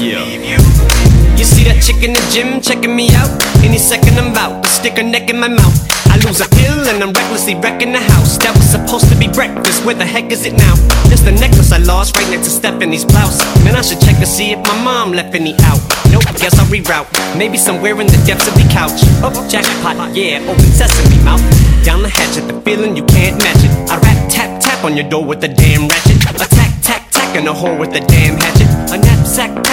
You see that chick in the gym checking me out? Any second I'm about to stick her neck in my mouth. I lose a pill and I'm recklessly wrecking the house. That was supposed to be breakfast, where the heck is it now? That's the necklace I lost right next to Stephanie's blouse. Man, I should check to see if my mom left any out. Nope, guess I'll reroute. Maybe somewhere in the depths of the couch. Oh, jackpot, yeah, open sesame mouth. Down the hatch at the feeling you can't match it. I rap, tap, tap on your door with a damn ratchet. Attack, tack, tack, and a whore with a damn hatchet. A knapsack,